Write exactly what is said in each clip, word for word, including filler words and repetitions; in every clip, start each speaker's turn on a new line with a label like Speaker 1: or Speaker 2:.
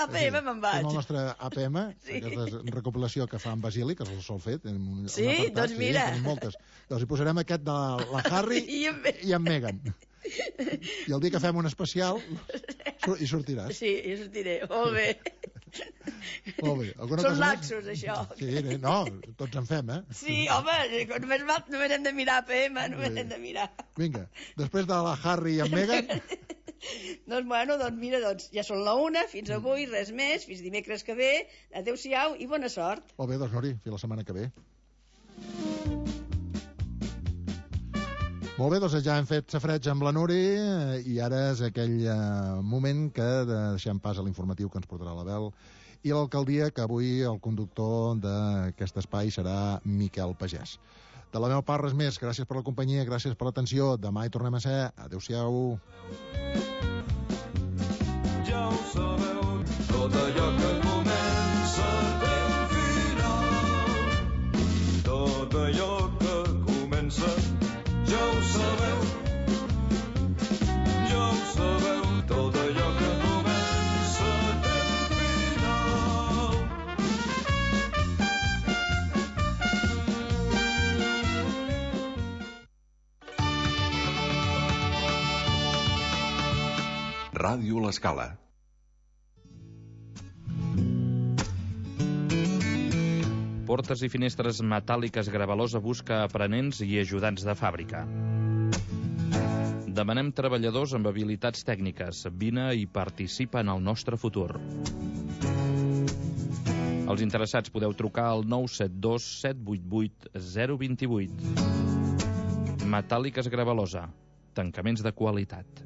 Speaker 1: l'A P M me'n vaig.
Speaker 2: Fem el nostre A P M, aquesta recopilació que fa en Basili, que el sol fet.
Speaker 1: Sí, doncs mira.
Speaker 2: Sí, moltes. Doncs hi posarem aquest de la Harry i en Meghan. I el dia que fem un especial hi sortiràs.
Speaker 1: Sí, hi sortiré. Molt bé.
Speaker 2: Molt bé.
Speaker 1: Són laxos, això.
Speaker 2: Sí, no, tots en fem, eh?
Speaker 1: Sí, home, només, només hem de mirar A P M, només hem de mirar.
Speaker 2: Vinga, després de la Harry i en Meghan...
Speaker 1: Doncs, bueno, doncs mira, doncs, ja són la una, fins avui, res més, fins dimecres que ve, adeu-siau i bona sort.
Speaker 2: Molt bé, doncs, Nori, fins la setmana que ve. Molt bé, doncs ja hem fet safreig amb la Nori i ara és aquell eh, moment que deixem pas a l'informatiu que ens portarà la Bel i l'alcaldia, que avui el conductor d'aquest espai serà Miquel Pagès. De la meva part, res més. Gràcies per la companyia, gràcies per l'atenció. Demà hi tornem a ser. Adéu-siau. Ja ho sabeu, tot allò que comença té un final. Tot allò que comença, ja ho sabeu. Ja ho sabeu, tot allò que comença té un final.
Speaker 3: Ràdio L'Escala.
Speaker 4: Portes i finestres metàl·liques Gravalosa busca aprenents i ajudants de fàbrica. Demanem treballadors amb habilitats tècniques. Vine i participa en el nostre futur. Els interessats podeu trucar al nou set dos set vuit vuit zero dos vuit. Metàl·liques Gravalosa. Tancaments de qualitat.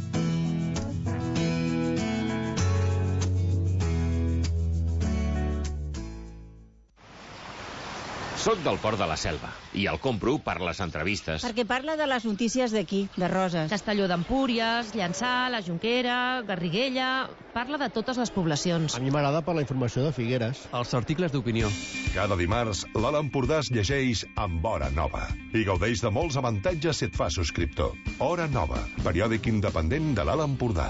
Speaker 5: Soc del Port de la Selva i el compro per les entrevistes.
Speaker 6: Perquè parla de les notícies d'aquí, de Roses.
Speaker 7: Castelló d'Empúries, Llançà, la Jonquera, Garriguella... Parla de totes les poblacions.
Speaker 8: A mi m'agrada per la informació de Figueres.
Speaker 9: Els articles d'opinió.
Speaker 3: Cada dimarts, l'Alt Empordà es llegeix amb Hora Nova i gaudeix de molts avantatges si et fa subscriptor. Hora Nova, periòdic independent de l'Alt Empordà.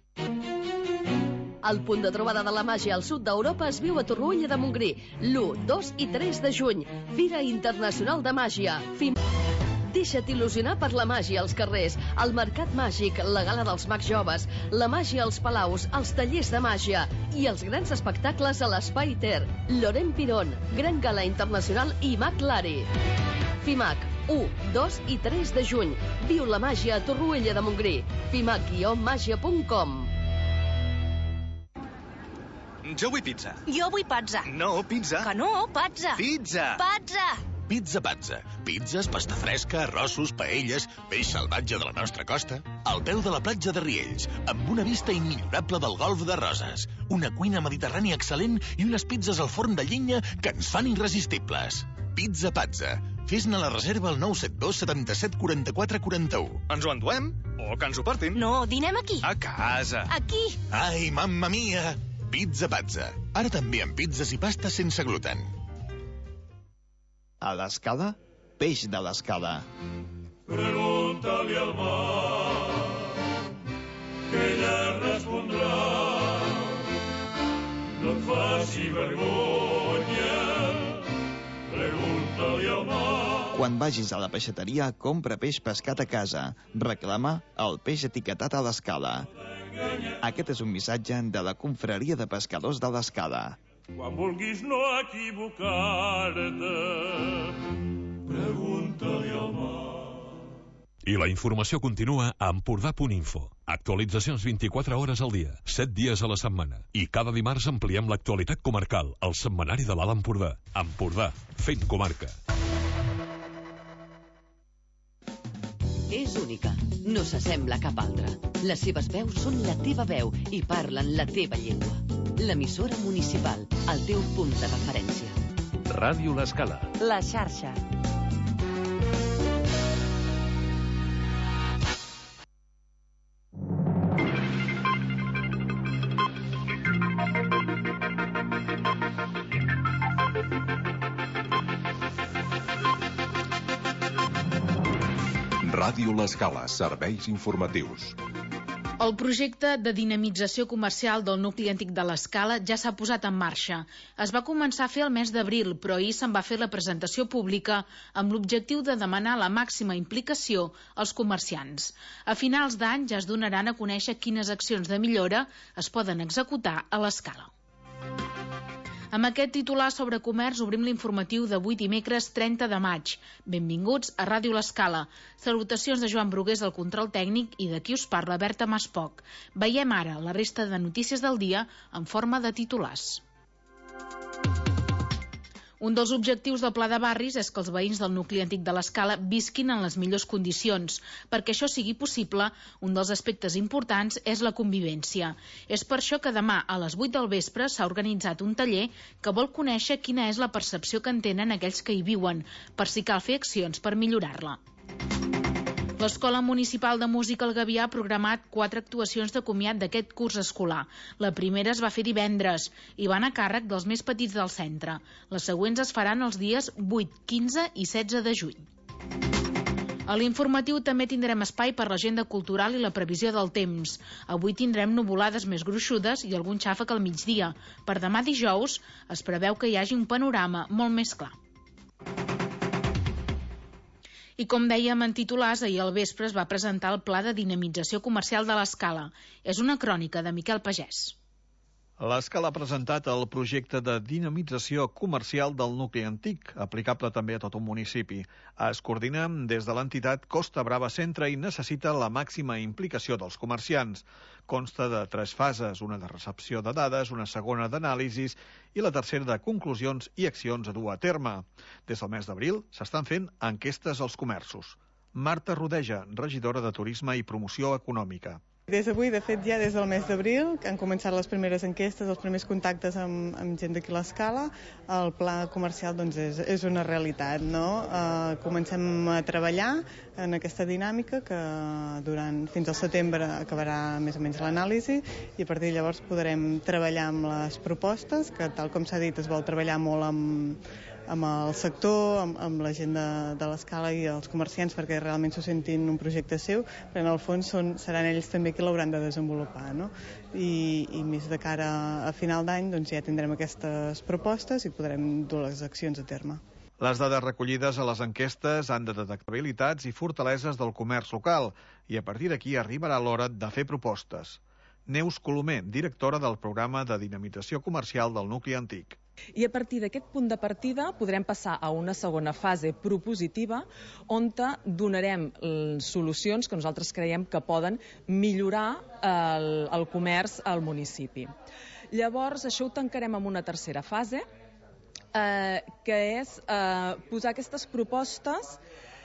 Speaker 10: El punt de trobada de la màgia al sud d'Europa es viu a Torroella de Montgrí, l'u, dos i tres de juny. Fira Internacional de Màgia. Fim... Deixa't il·lusionar per la màgia als carrers, el Mercat Màgic, la Gala dels Mags Joves, la màgia als palaus, els tallers de màgia i els grans espectacles a l'Espai Ter. Loren Pirón, Gran Gala Internacional i Mag Lari. FIMAC, u, dos i tres de juny. Viu la màgia a Torroella de Montgrí. fimac guió màgia punt com.
Speaker 11: Jo vull pizza.
Speaker 12: Jo vull pazza.
Speaker 11: No, pizza.
Speaker 12: Que no, pazza.
Speaker 11: Pizza.
Speaker 12: Pazza.
Speaker 11: Pizza Pazza. Pizzas, pasta fresca, arrossos, paelles, peix salvatge de la nostra costa. Al peu de la platja de Riells, amb una vista immillorable del golf de Roses. Una cuina mediterrània excel·lent i unes pizzas al forn de llenya que ens fan irresistibles. Pizza Pazza. Fes-ne la reserva al nou set dos setanta-set quaranta-quatre quaranta-u.
Speaker 13: Ens ho enduem? O que ens ho portin?
Speaker 12: No, dinem aquí.
Speaker 13: A casa.
Speaker 12: Aquí.
Speaker 11: Ai, mamma mia! Pizza Pazza. Ara també amb pizzas i pastes sense gluten.
Speaker 14: A l'Escala, peix de l'Escala.
Speaker 15: Pregunta-li al mar, que ella respondrà. No et faci vergonya, pregunta-li al mar.
Speaker 14: Quan vagis a la peixateria, compra peix pescat a casa. Reclama el peix etiquetat a l'Escala. Aquest és un missatge de la Confraria de Pescadors de l'Escala.
Speaker 15: Quan vulguis no equivocar-te, pregunta-li al mar.
Speaker 3: I la informació continua a Empordà punt info. Actualitzacions vint-i-quatre hores al dia, set dies a la setmana. I cada dimarts ampliem l'actualitat comarcal, al setmanari de l'Alt Empordà. Empordà, fent comarca.
Speaker 10: És única, no s'assembla a cap altra. Les seves veus són la teva veu i parlen la teva llengua. L'emissora municipal, el teu punt de referència.
Speaker 3: Ràdio L'Escala.
Speaker 6: La xarxa.
Speaker 3: Ràdio L'Escala, serveis informatius.
Speaker 9: El projecte de dinamització comercial del nucli antic de l'Escala ja s'ha posat en marxa. Es va començar a fer el mes d'abril, però ahir se'n va fer la presentació pública amb l'objectiu de demanar la màxima implicació als comerciants. A finals d'any ja es donaran a conèixer quines accions de millora es poden executar a l'Escala. Amb aquest titular sobre comerç obrim l'informatiu d'avui dimecres trenta de maig. Benvinguts a Ràdio L'Escala. Salutacions de Joan Brugués al control tècnic i de qui us parla Berta Maspoc. Veiem ara la resta de notícies del dia en forma de titulars. Un dels objectius del Pla de Barris és que els veïns del nucli antic de l'Escala visquin en les millors condicions. Perquè això sigui possible, un dels aspectes importants és la convivència. És per això que demà a les vuit del vespre s'ha organitzat un taller que vol conèixer quina és la percepció que en tenen aquells que hi viuen, per si cal fer accions per millorar-la. L'Escola Municipal de Música El Gavià ha programat quatre actuacions de comiat d'aquest curs escolar. La primera es va fer divendres i van a càrrec dels més petits del centre. Les següents es faran els dies vuit, quinze i setze de juny. A l'informatiu també tindrem espai per l'agenda cultural i la previsió del temps. Avui tindrem nuvolades més gruixudes i algun xàfec al migdia. Per demà dijous es preveu que hi hagi un panorama molt més clar. I com dèiem en titulars, ahir al vespre es va presentar el Pla de Dinamització Comercial de l'Escala. És una crònica de Miquel Pagès.
Speaker 16: L'Escala ha presentat el projecte de dinamització comercial del nucli antic, aplicable també a tot un municipi. Es coordina des de l'entitat Costa Brava Centre i necessita la màxima implicació dels comerciants. Consta de tres fases, una de recepció de dades, una segona d'anàlisis i la tercera de conclusions i accions a dur a terme. Des del mes d'abril s'estan fent enquestes als comerços. Marta Rodeja, regidora de Turisme i Promoció Econòmica.
Speaker 17: Des d'avui, de fet, ja des del mes d'abril, que han començat les primeres enquestes, els primers contactes amb, amb gent d'aquí a l'Escala, el pla comercial doncs, és, és una realitat, no? Uh, comencem a treballar en aquesta dinàmica que durant fins al setembre acabarà més o menys l'anàlisi i a partir de llavors podrem treballar amb les propostes, que tal com s'ha dit es vol treballar molt amb amb el sector, amb, amb la gent de, de l'Escala i els comerciants perquè realment s'ho sentin un projecte seu, però en el fons són, seran ells també qui l'hauran de desenvolupar, no? I, i més de cara a final d'any doncs ja tindrem aquestes propostes i podrem dur les accions a terme.
Speaker 16: Les dades recollides a les enquestes han de detectar habilitats i fortaleses del comerç local i a partir d'aquí arribarà l'hora de fer propostes. Neus Colomer, directora del programa de dinamització comercial del nucli antic.
Speaker 18: I a partir d'aquest punt de partida podrem passar a una segona fase propositiva on donarem solucions que nosaltres creiem que poden millorar el, el comerç al municipi. Llavors, això ho tancarem amb una tercera fase, eh, que és eh, posar aquestes propostes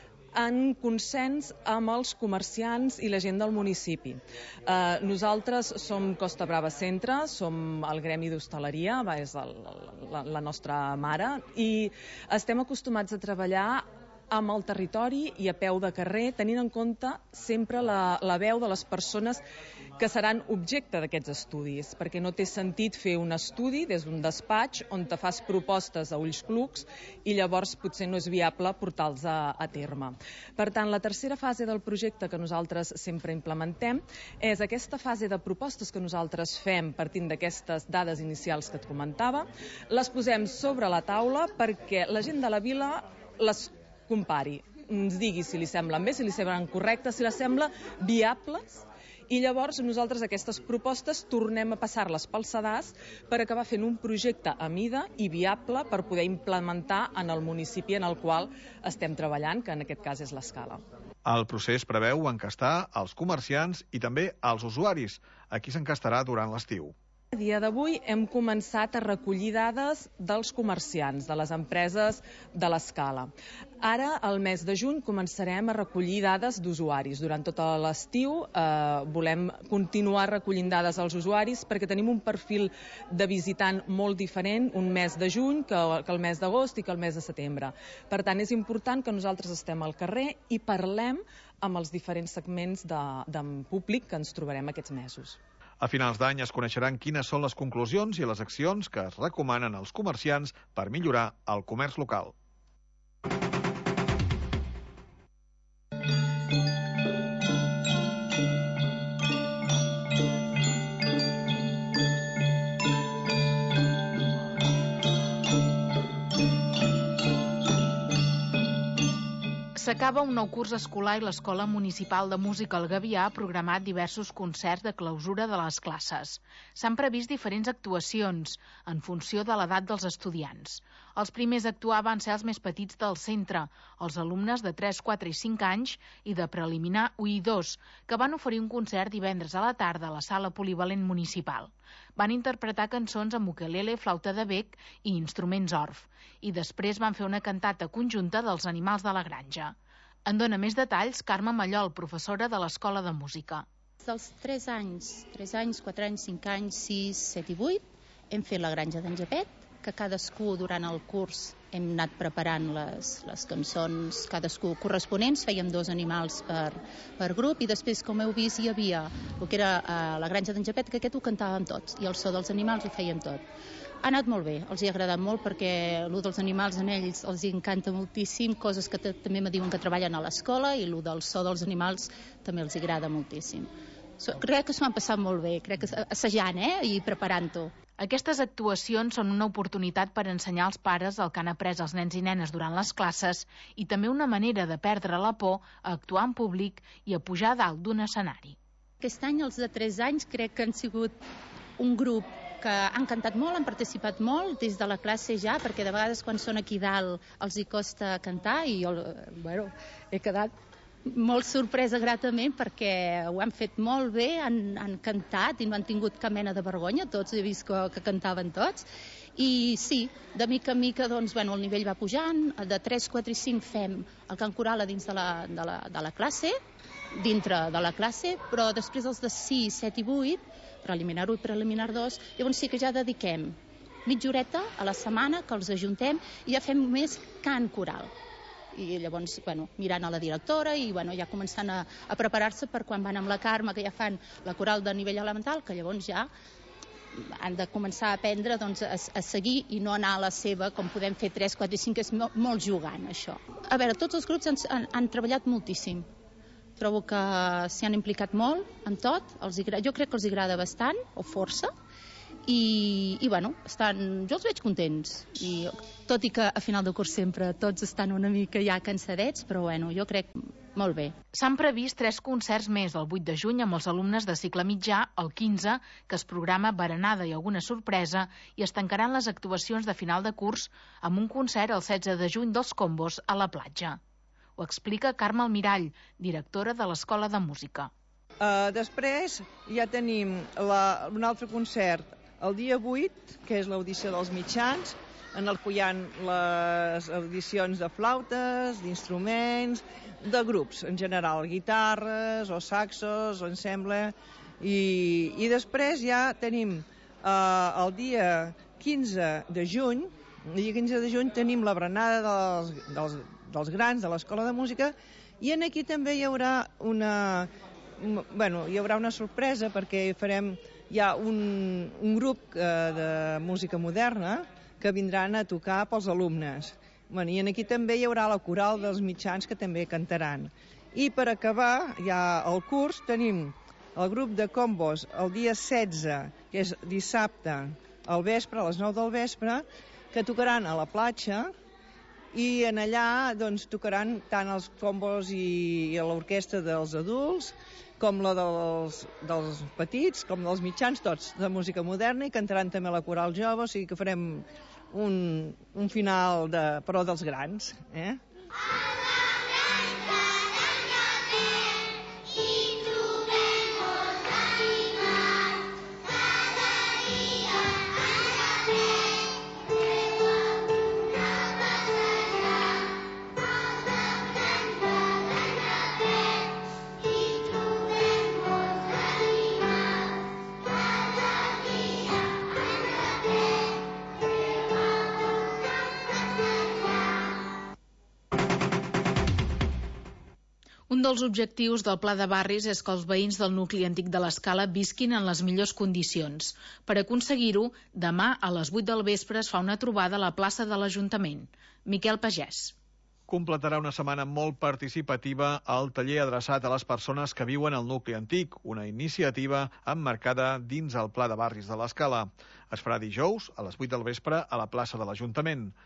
Speaker 18: en consens amb els comerciants i la gent del municipi. Eh, nosaltres som Costa Brava Centre, som el gremi d'hostaleria, és el, la, la nostra mare, i estem acostumats a treballar amb el territori i a peu de carrer, tenint en compte sempre la, la veu de les persones que seran objecte d'aquests estudis, perquè no té sentit fer un estudi des d'un despatx on te fas propostes a ulls clucs i llavors potser no és viable portar-los a, a terme. Per tant, la tercera fase del projecte que nosaltres sempre implementem és aquesta fase de propostes que nosaltres fem partint d'aquestes dades inicials que et comentava, les posem sobre la taula perquè la gent de la vila les compari, ens digui si li semblen bé, si li semblen correctes, si les sembla viables, i llavors nosaltres aquestes propostes tornem a passar-les pel sedàs per acabar fent un projecte a mida i viable per poder implementar en el municipi en el qual estem treballant, que en aquest cas és l'Escala.
Speaker 16: El procés preveu encastar els comerciants i també els usuaris, a qui s'encastarà durant l'estiu.
Speaker 18: A dia d'avui hem començat a recollir dades dels comerciants, de les empreses de l'Escala. Ara, al mes de juny, començarem a recollir dades d'usuaris. Durant tot l'estiu eh, volem continuar recollint dades als usuaris perquè tenim un perfil de visitant molt diferent un mes de juny que, que el mes d'agost i que el mes de setembre. Per tant, és important que nosaltres estem al carrer i parlem amb els diferents segments de, de públic que ens trobarem aquests mesos.
Speaker 16: A finals d'any es coneixeran quines són les conclusions i les accions que es recomanen als comerciants per millorar el comerç local.
Speaker 9: S'acaba un nou curs escolar i l'Escola Municipal de Música El Gavià ha programat diversos concerts de clausura de les classes. S'han previst diferents actuacions en funció de l'edat dels estudiants. Els primers a actuar van ser els més petits del centre, els alumnes de tres, quatre i cinc anys i de preliminar u i dos, que van oferir un concert divendres a la tarda a la sala polivalent municipal. Van interpretar cançons amb ukelele, flauta de bec i instruments orf, i després van fer una cantata conjunta dels animals de la granja. En dona més detalls Carme Mallol, professora de l'Escola de Música.
Speaker 19: Dels tres anys, tres anys, quatre anys, cinc anys, sis, set i vuit, hem fet la granja d'en Japet, que cadascú durant el curs hem anat preparant les, les cançons, cadascú corresponents, fèiem dos animals per, per grup, i després, com heu vist, hi havia el que era uh, la granja d'en Japet, que aquest ho cantàvem tots, i el so dels animals ho fèiem tot. Ha anat molt bé, els hi ha agradat molt perquè el dels animals en ells els hi encanta moltíssim, coses que també me diuen que treballen a l'escola, i el del so dels animals també els agrada moltíssim. So, crec que s'ho han passat molt bé, crec que assajant eh, i preparant-ho.
Speaker 9: Aquestes actuacions són una oportunitat per ensenyar als pares el que han après els nens i nenes durant les classes i també una manera de perdre la por a actuar en públic i a pujar a dalt d'un escenari.
Speaker 19: Aquest any els de tres anys crec que han sigut un grup que han cantat molt, han participat molt des de la classe ja, perquè de vegades quan són aquí dalt els hi costa cantar i jo bueno, he quedat molt sorpresa gratament perquè ho han fet molt bé, han, han cantat i no han tingut cap mena de vergonya, tots he vist que, que cantaven tots, i sí, de mica en mica doncs, bueno, el nivell va pujant, de tres, quatre i cinc fem el cant coral a dins de la, de la, de la classe, dintre de la classe, però després els de sis, set i vuit, preliminar u i preliminar dos, llavors sí que ja dediquem mitja horeta a la setmana que els ajuntem i ja fem més cant coral. I llavors, bueno, mirant a la directora i bueno, ja començant a, a preparar-se per quan van amb la Carme, que ja fan la coral de nivell elemental, que llavors ja han de començar a aprendre doncs, a, a seguir i no anar a la seva, com podem fer tres, quatre i cinc, que és molt, molt jugant, això. A veure, tots els grups han, han, han treballat moltíssim. Trobo que s'hi han implicat molt amb tot. Els, jo crec que els agrada bastant, o força, i, i bueno, estan, jo els veig contents. I, tot i que a final de curs sempre tots estan una mica ja cansadets, però bueno, jo crec molt bé.
Speaker 9: S'han previst tres concerts més el vuit de juny amb els alumnes de cicle mitjà, el quinze, que es programa berenada i alguna sorpresa, i es tancaran les actuacions de final de curs amb un concert el setze de juny dels Combos a la platja. Ho explica Carme Almirall, directora de l'Escola de Música.
Speaker 20: Uh, després ja tenim la, un altre concert el dia vuit, que és l'audició dels mitjans, en el que hi ha les audicions de flautes, d'instruments, de grups en general, guitarres o saxos o ensemble, i, i després ja tenim eh, el dia quinze de juny, el dia quinze de juny tenim la berenada dels, dels, dels grans de l'Escola de Música, i en aquí també hi haurà una, bueno, hi haurà una sorpresa perquè farem hi ha un, un grup eh, de música moderna que vindran a tocar pels alumnes. Bueno, i aquí també hi haurà la coral dels mitjans que també cantaran. I per acabar ja el curs tenim el grup de Combos el dia setze, que és dissabte al vespre, a les nou del vespre, que tocaran a la platja, i en allà doncs, tocaran tant els Combos i, i l'orquestra dels adults, com la dels, dels petits, com dels mitjans, tots de música moderna, i cantaran també la coral jove, o sigui que farem un, un final de, però dels grans. Eh?
Speaker 9: Un dels objectius del Pla de Barris és que els veïns del nucli antic de l'Escala visquin en les millors condicions. Per aconseguir-ho, demà a les vuit del vespre es fa una trobada a la plaça de l'Ajuntament. Miquel Pagès.
Speaker 16: Completarà una setmana molt participativa al taller adreçat a les persones que viuen al nucli antic, una iniciativa emmarcada dins el Pla de Barris de l'Escala. Es farà dijous a les vuit del vespre a la plaça de l'Ajuntament.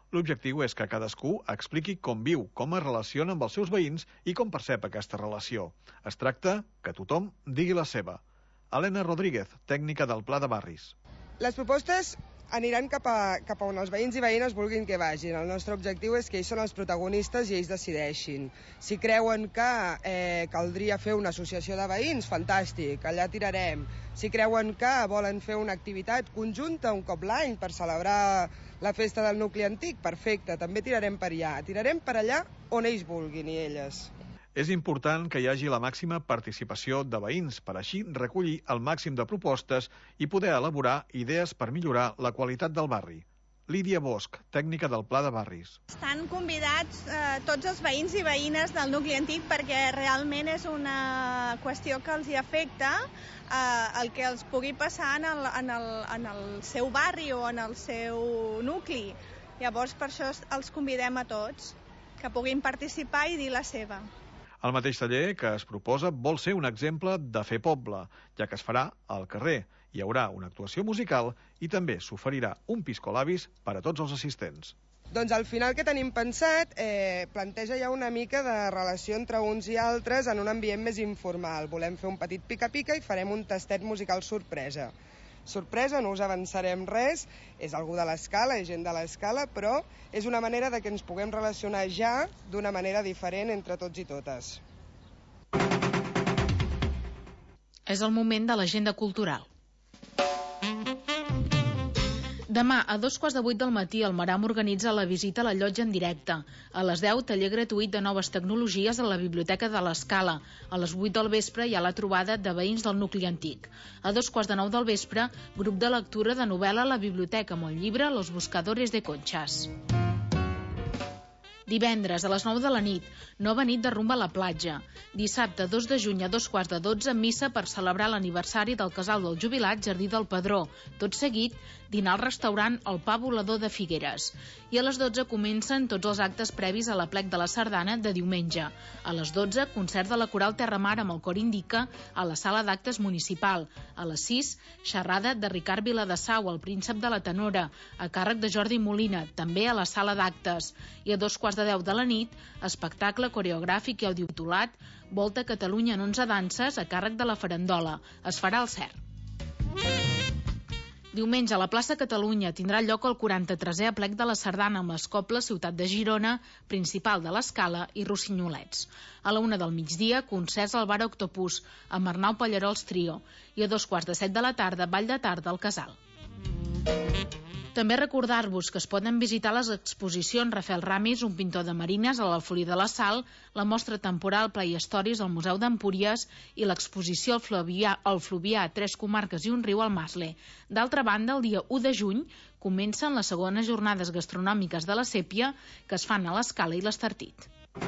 Speaker 16: L'objectiu és que cadascú expliqui com viu, com es relaciona amb els seus veïns i com percep aquesta relació. Es tracta que tothom digui la seva. Helena Rodríguez, tècnica del Pla de Barris.
Speaker 21: Les propostes aniran cap a, cap a on els veïns i veïnes vulguin que vagin. El nostre objectiu és que ells són els protagonistes i ells decideixin. Si creuen que eh, caldria fer una associació de veïns, fantàstic, allà tirarem. Si creuen que volen fer una activitat conjunta un cop l'any per celebrar la festa del nucli antic, perfecte, també tirarem per allà. Tirarem per allà on ells vulguin i elles.
Speaker 16: És important que hi hagi la màxima participació de veïns per així recollir el màxim de propostes i poder elaborar idees per millorar la qualitat del barri. Lídia Bosch, tècnica del Pla de Barris.
Speaker 22: Estan convidats eh, tots els veïns i veïnes del nucli antic perquè realment és una qüestió que els hi afecta eh, el que els pugui passar en el, en, el, en el seu barri o en el seu nucli. Llavors, per això els convidem a tots, que puguin participar i dir la seva.
Speaker 16: El mateix taller que es proposa vol ser un exemple de fer poble, ja que es farà al carrer. Hi haurà una actuació musical i també s'oferirà un piscolabis per a tots els assistents.
Speaker 21: Doncs al final que tenim pensat eh, planteja ja una mica de relació entre uns i altres en un ambient més informal. Volem fer un petit pica-pica i farem un tastet musical sorpresa. Sorpresa, no us avançarem res, és algú de l'escala, és gent de l'escala, però és una manera de que ens puguem relacionar ja d'una manera diferent entre tots i totes.
Speaker 9: És el moment de l'agenda cultural. Demà, a dos quarts de vuit del matí, el Maram organitza la visita a la llotja en directe. A les deu, taller gratuït de noves tecnologies a la Biblioteca de l'Escala. A les vuit del vespre hi ha la trobada de veïns del nucli antic. A dos quarts de nou del vespre, grup de lectura de novel·la a la biblioteca amb el llibre Los buscadores de conchas. Divendres, a les nou de la nit, nova nit de rumba a la platja. Dissabte, dos de juny, a dos quarts de dotze, missa per celebrar l'aniversari del casal del jubilat Jardí del Pedró. Tot seguit, dinar al restaurant El Pa Volador de Figueres. I a les dotze comencen tots els actes previs a l'aplec de la sardana de diumenge. A les dotze, concert de la Coral Terramar amb el cor Indica a la sala d'actes municipal. A les sis, xerrada de Ricard Viladesau, el príncep de la tenora, a càrrec de Jordi Molina, també a la sala d'actes. I a dos quarts de deu de la nit, espectacle coreogràfic i audiovisual, Volta a Catalunya en onze danses a càrrec de la Farandola. Es farà al C E R. Diumenge, a la plaça Catalunya tindrà lloc el quaranta-tresè aplec de la sardana amb les cobles Ciutat de Girona, Principal de l'Escala i Rossinyolets. A la una del migdia, concerts al bar Octopus, amb Arnau Pallarols Trio. I a dos quarts de set de la tarda, ball de tarda al Casal. També recordar-vos que es poden visitar les exposicions Rafael Ramis, un pintor de marines, a l'Alfolí de la Sal, la mostra temporal Play Stories al Museu d'Empúries i l'exposició El Fluvià, el Fluvià, Tres Comarques i un riu al Masle. D'altra banda, el dia u de juny comencen les segones jornades gastronòmiques de la Sèpia que es fan a l'Escala i l'Estartit.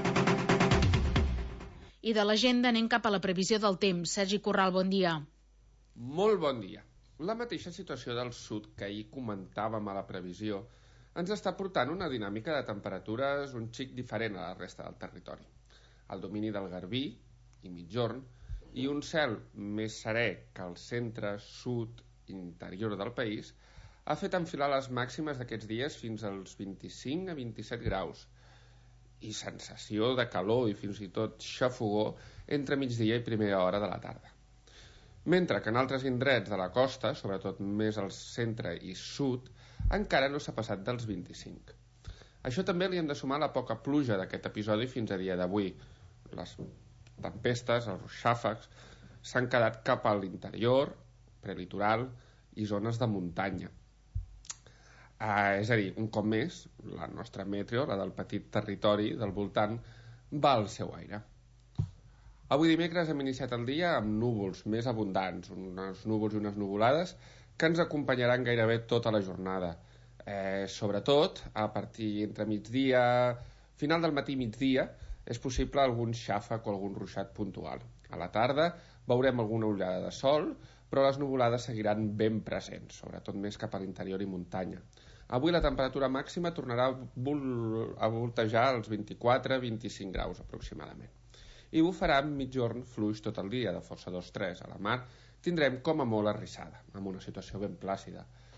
Speaker 9: I de l'agenda anem cap a la previsió del temps. Sergi Corral, bon dia.
Speaker 23: Molt bon dia. La mateixa situació del sud que ahir comentàvem a la previsió ens està portant una dinàmica de temperatures un xic diferent a la resta del territori. El domini del Garbí i Migjorn i un cel més serè que al centre, sud i interior del país ha fet enfilar les màximes d'aquests dies fins als vint-i-cinc a vint-i-set graus i sensació de calor i fins i tot xafogor entre migdia i primera hora de la tarda. Mentre que en altres indrets de la costa, sobretot més al centre i sud, encara no s'ha passat dels vint-i-cinc. Això també li hem de sumar la poca pluja d'aquest episodi fins a dia d'avui. Les tempestes, els xàfecs, s'han quedat cap a l'interior, prelitoral i zones de muntanya. Ah, és a dir, un cop més, la nostra meteo, la del petit territori del voltant, va al seu aire. Avui dimecres hem iniciat el dia amb núvols més abundants, uns núvols i unes nuvolades que ens acompanyaran gairebé tota la jornada. Eh, sobretot, a partir entre migdia, final del matí i migdia, és possible algun xàfec o algun ruixat puntual. A la tarda veurem alguna ullada de sol, però les nuvolades seguiran ben presents, sobretot més cap a l'interior i muntanya. Avui la temperatura màxima tornarà a voltejar als vint-i-quatre a vint-i-cinc graus aproximadament. I bufarà amb migjorn fluix tot el dia, de força dos tres. A la mar tindrem com a molt arrissada, amb una situació ben plàcida.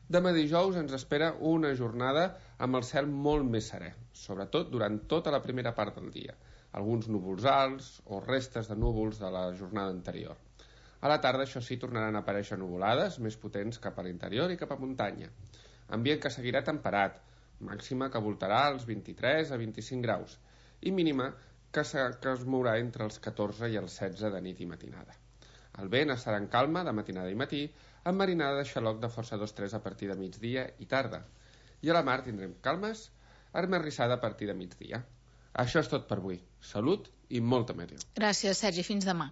Speaker 23: Demà dijous ens espera una jornada amb el cel molt més serè, sobretot durant tota la primera part del dia. Alguns núvols alts o restes de núvols de la jornada anterior. A la tarda, això sí, tornaran a aparèixer nuvolades més potents cap a l'interior i cap a muntanya. Ambient que seguirà temperat, màxima que voltarà als vint-i-tres a vint-i-cinc graus i mínima que, que es mourà entre els catorze i els setze de nit i matinada. El vent estarà en calma de matinada i matí, amb marinada de xaloc de força dos tres a partir de migdia i tarda. I a la mar tindrem calmes, armerrissada a partir de migdia. Això és tot per avui. Salut i molta meteo.
Speaker 9: Gràcies, Sergi. Fins demà.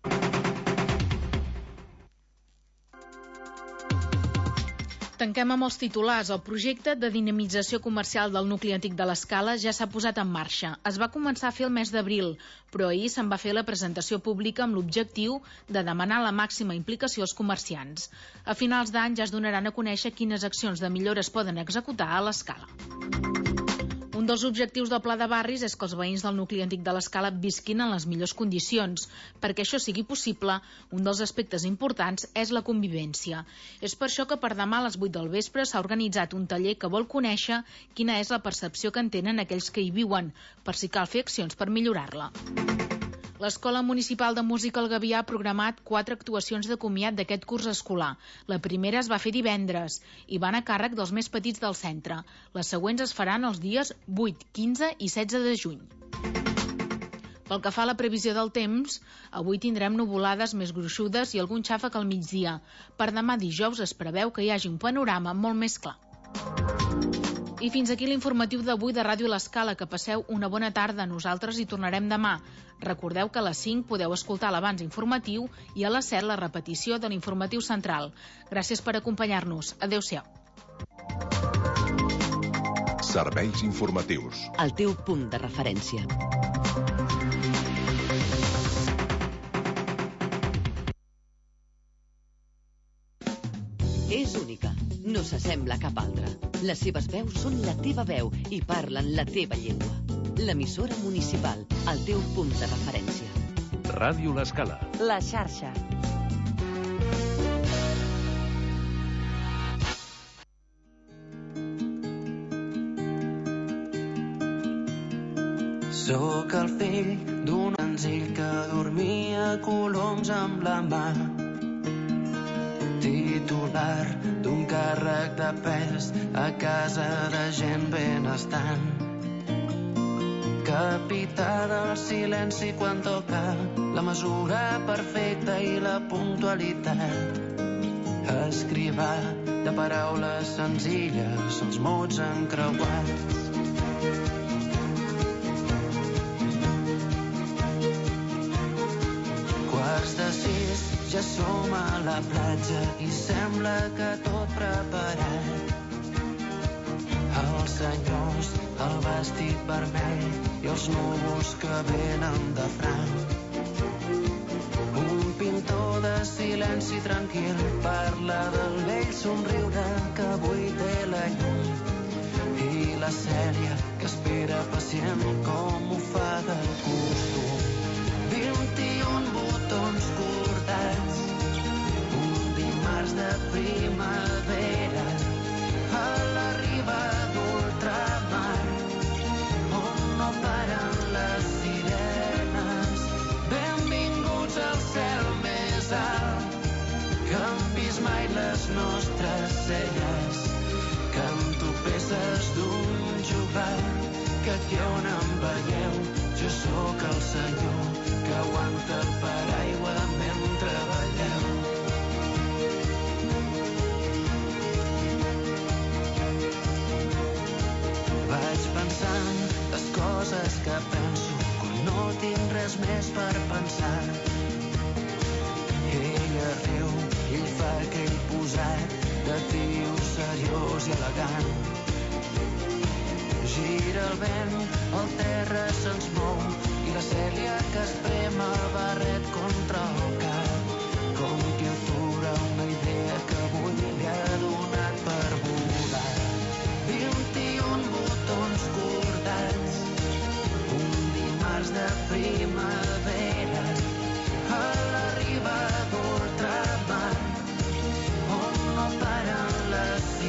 Speaker 9: Tanquem amb els titulars. El projecte de dinamització comercial del nucli antic de l'Escala ja s'ha posat en marxa. Es va començar a fer el mes d'abril, però ahir se'n va fer la presentació pública amb l'objectiu de demanar la màxima implicació als comerciants. A finals d'any ja es donaran a conèixer quines accions de millora es poden executar a l'Escala. Un dels objectius del Pla de Barris és que els veïns del nucli antic de l'Escala visquin en les millors condicions. Perquè això sigui possible, un dels aspectes importants és la convivència. És per això que per demà a les vuit del vespre s'ha organitzat un taller que vol conèixer quina és la percepció que en tenen aquells que hi viuen, per si cal fer accions per millorar-la. L'Escola Municipal de Música El Gavià ha programat quatre actuacions de comiat d'aquest curs escolar. La primera es va fer divendres i van a càrrec dels més petits del centre. Les següents es faran els dies vuit, quinze i setze de juny. Pel que fa a la previsió del temps, avui tindrem nuvolades més gruixudes i algun xàfec al migdia. Per demà dijous es preveu que hi hagi un panorama molt més clar. I fins aquí l'informatiu d'avui de Ràdio L'Escala. Que passeu una bona tarda. Nosaltres hi tornarem demà. Recordeu que a les cinc podeu escoltar l'abans informatiu i a les set la repetició de l'informatiu central. Gràcies per acompanyar-nos. Adéu-siau.
Speaker 1: Serveis informatius.
Speaker 10: El teu punt de referència. És única. No s'assembla a cap altra. Les seves veus són la teva veu i parlen la teva llengua. L'emissora municipal, el teu punt de referència.
Speaker 1: Ràdio L'Escala.
Speaker 6: La xarxa.
Speaker 2: Sóc el fill d'un enzill que dormia coloms amb la mà, titular d'un càrrec de pes a casa de gent benestant, capità del silenci quan toca la mesura perfecta i la puntualitat, escrivà de paraules senzilles els mots encreuats. Quarts de sis, ja som a la platja i sembla que tot preparat. Els senyors, el vestit vermell i els núvols que venen de franc. Un pintor de silenci tranquil parla del vell somriure que avui té la llum. I la Cèlia que espera pacient com ho fa de costum. vint-i-un botons cordats, un dimarts de primavera, a la riba d'ultramar, on no paren les sirenes. Benvinguts al cel més alt, que han vist mai les nostres celles, canto peces d'un juglar, que aquí on em veieu, jo sóc el senyor que aguanta el paraigua mentre balleu. Vaig pensant les coses que penso quan no tinc res més per pensar. Ella riu, ell fa aquell posat de tio seriós i elegant. Gira el vent, el terra se'ns mou i la Cèlia que es prema el barret contra el cap, com qui atura una idea que avui li ha donat per volar. vint-i-un botons cordats, un dimarts de primavera, a la riba d'ultramar, on no paren les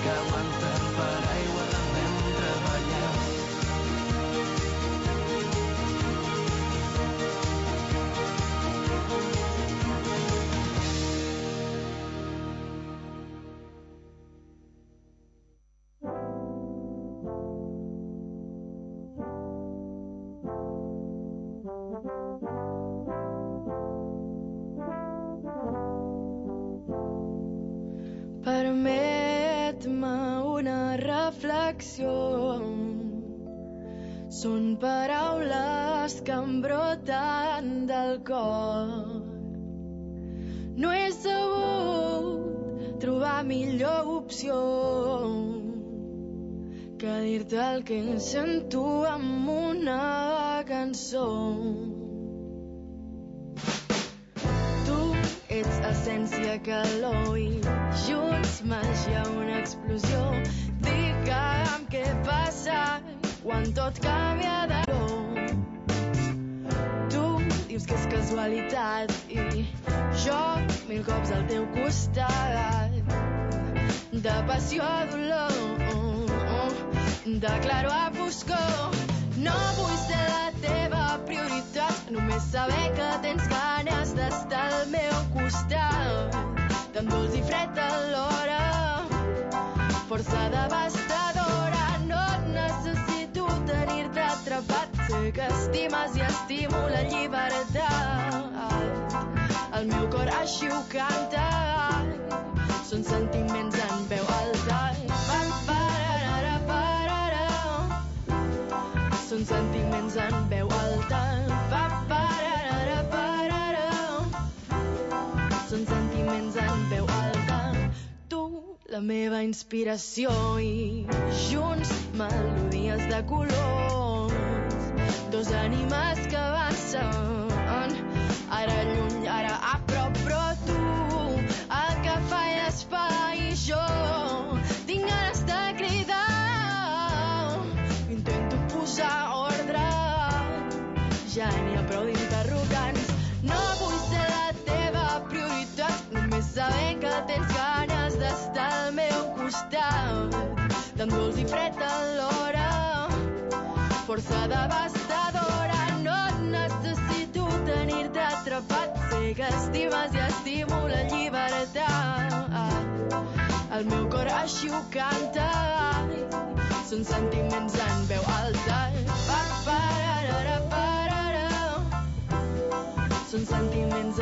Speaker 2: que aguanta el paraigua del vent treballat.
Speaker 4: Permet-me una reflexió. Són paraules que em broten del cor. No he sabut trobar millor opció que dir-te el que sento amb una cançó. Tu ets essència, calor i junts màgia, una explosió. Digue'm què passa quan tot canvia de color. Tu dius que és casualitat i jo mil cops al teu costat. De passió a dolor, de claro a foscor. No vull ser la teva prioritat, només saber que tens ganes d'estar al meu costat. Tan dolç i fred alhora, força devastadora. No necessito tenir-te atrapat, sé que estimes i estimo la llibertat. El meu cor així ho canta, són sentiments en veu alta. Pa-pa-ra-ra-ra, pa-ra-ra. Són sentiments en veu alta. Pa-pa-ra-ra-ra, pa-ra-ra. Són sentiments en veu alta. Tu, la meva inspiració, i junts melodies de colors. Dos ànimes que avancen, ara lluny, ara a prop, però tu el que fa l'espai i jo tinc ganes de cridar. Intento posar ordre, ja n'hi ha prou d'interrogants. No vull ser la teva prioritat, només saber que tens ganes d'estar al meu costat. Tan dolç i fred alhora, força devastadora. No necessito tenir-te atrapat, sé que estimes i estimo la llibertat. El meu cor així ho canta, són sentiments en veu alta. Pa-pa-ra-ra-ra, pa-ra-ra. Són sentiments